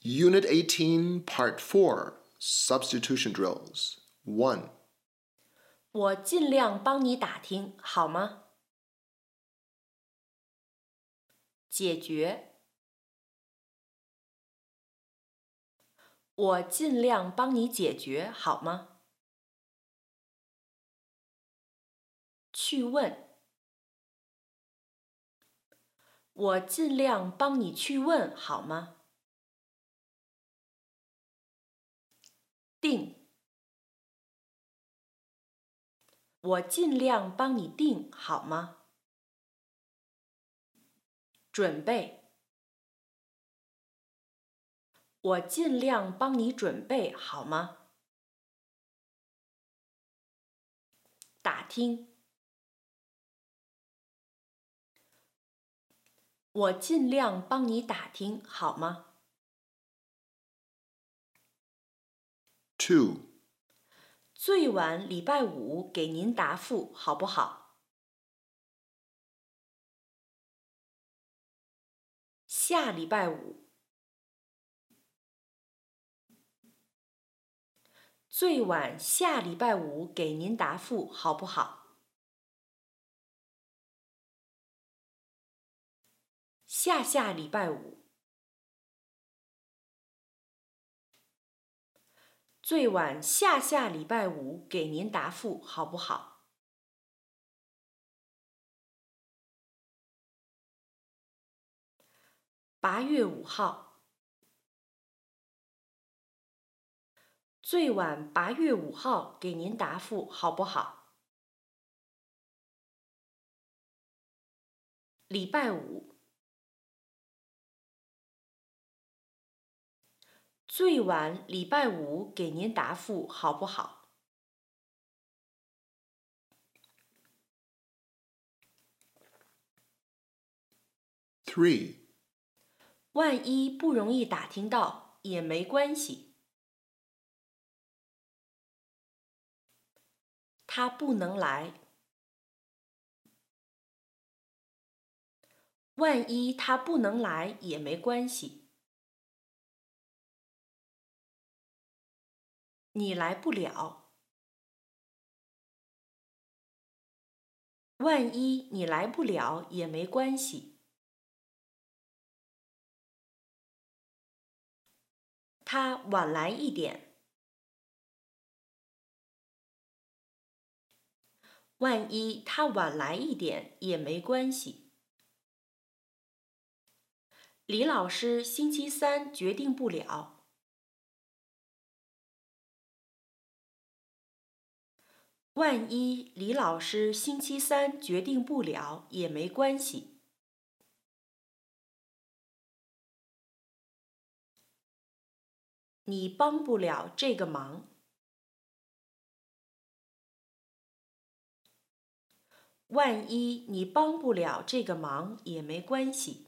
Unit 18, Part 4, Substitution Drills. 1. 我尽量帮你打听，好吗？解决。我尽量帮你解决，好吗？去问。我尽量帮你去问，好吗？定。我尽量帮你定，好吗？准备。我尽量帮你准备，好吗？打听。我尽量帮你打听，好吗？ 2. 最晚礼拜五给您答复，好不好？下礼拜五。最晚下礼拜五给您答复，好不好？下下礼拜五。最晚下下礼拜五给您答复，好不好？8月5号。最晚8月5号给您答复，好不好？礼拜五。最晚礼拜五给您答复，好不好？ 3. 万一不容易打听到，也没关系。他不能来。万一他不能来，也没关系。你来不了。万一你来不了，也没关系。他晚来一点。万一他晚来一点，也没关系。李老师星期三决定不了。万一李老师星期三决定不了，也没关系。你帮不了这个忙。万一你帮不了这个忙，也没关系。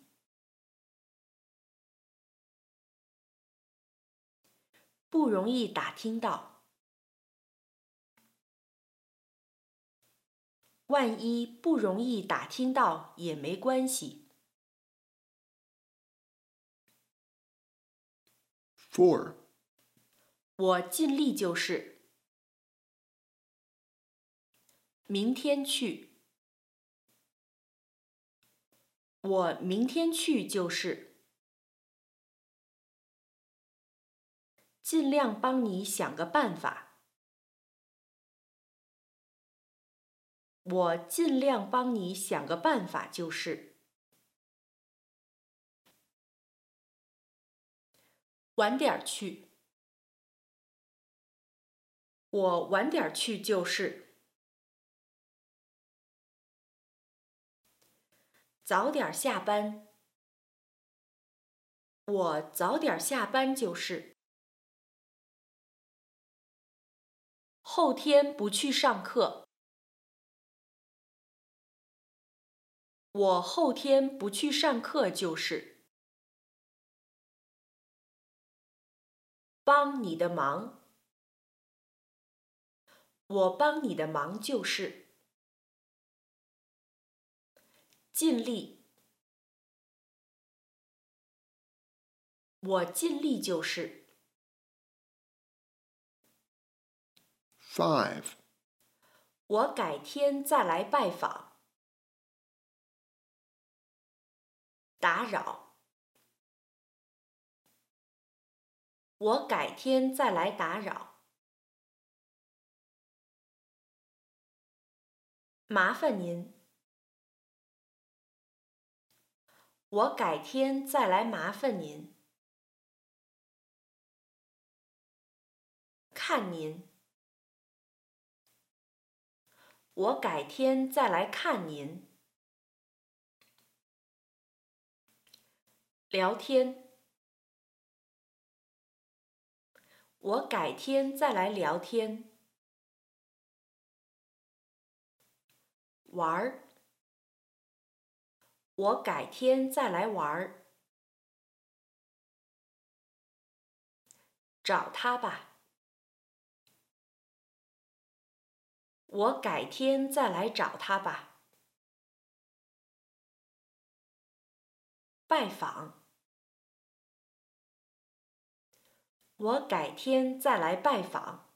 不容易打听到。万一不容易打听到，也没关系。 4. 我尽力就是。明天去。我明天去就是。尽量帮你想个办法。我尽量帮你想个办法就是。晚点去。我晚点去就是。早点下班。我早点下班就是。后天不去上课。我后天不去上课就是。帮你的忙。我帮你的忙就是。尽力。 我尽力就是。 5. 我改天再来拜访。打扰。我改天再来打扰。麻烦您。我改天再来麻烦您。看您。我改天再来看您。聊天。我改天再来聊天。玩儿。我改天再来玩儿。找他吧。我改天再来找他吧。拜访。我改天再来拜访。